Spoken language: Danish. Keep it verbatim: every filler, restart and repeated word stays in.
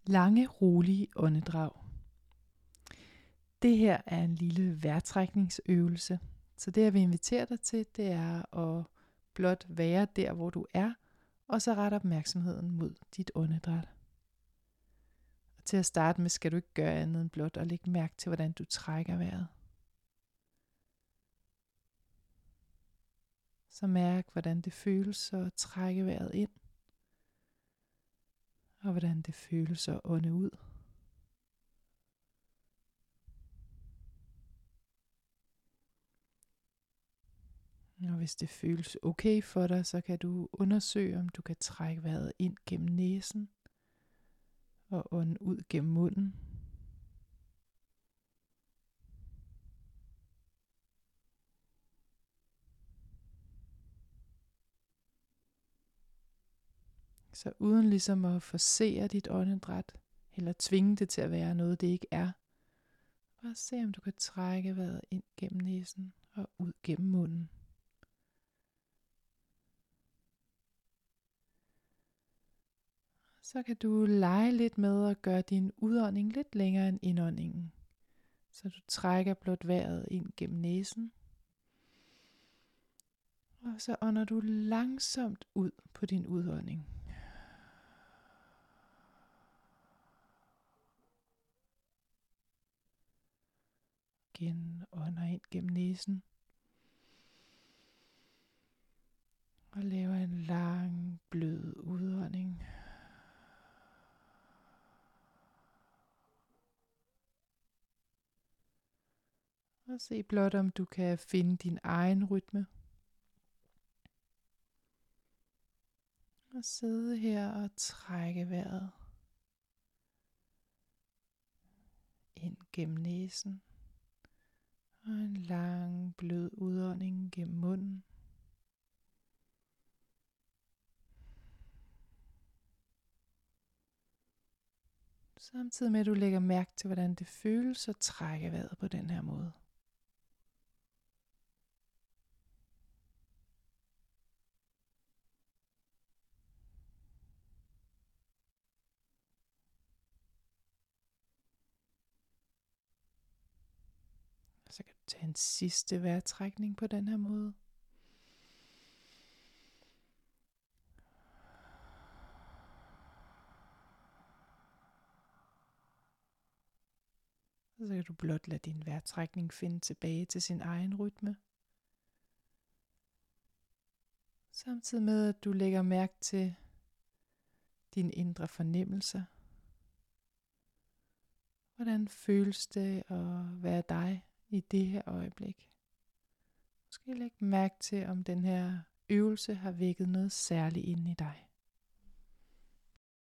Lange, rolige åndedrag. Det her er en lille vejrtrækningsøvelse. Så det jeg vil invitere dig til, det er at blot være der, hvor du er, og så rette opmærksomheden mod dit åndedræt. Og til at starte med skal du ikke gøre andet end blot at lægge mærke til, hvordan du trækker vejret. Så mærk, hvordan det føles at trække vejret ind, og hvordan det føles at ånde ud. Og hvis det føles okay for dig, så kan du undersøge, om du kan trække vejret ind gennem næsen og ånde ud gennem munden. Så uden ligesom at forcere dit åndedræt, eller tvinge det til at være noget, det ikke er. Bare se, om du kan trække vejret ind gennem næsen og ud gennem munden. Så kan du lege lidt med at gøre din udånding lidt længere end indåndingen. Så du trækker blot vejret ind gennem næsen. Og så ånder du langsomt ud på din udånding. Igen ånder ind gennem næsen. Og laver en lang, blød udånding. Og se blot, om du kan finde din egen rytme. Og sidde her og trække vejret ind gennem næsen. Og en lang, blød udånding gennem munden. Samtidig med at du lægger mærke til, hvordan det føles at trække vejret på den her måde. Så kan du tage en sidste vejrtrækning på den her måde. Og så kan du blot lade din vejrtrækning finde tilbage til sin egen rytme. Samtidig med at du lægger mærke til dine indre fornemmelser. Hvordan føles det at være dig i det her øjeblik? Måske læg mærke til, om den her øvelse har vækket noget særligt inde i dig.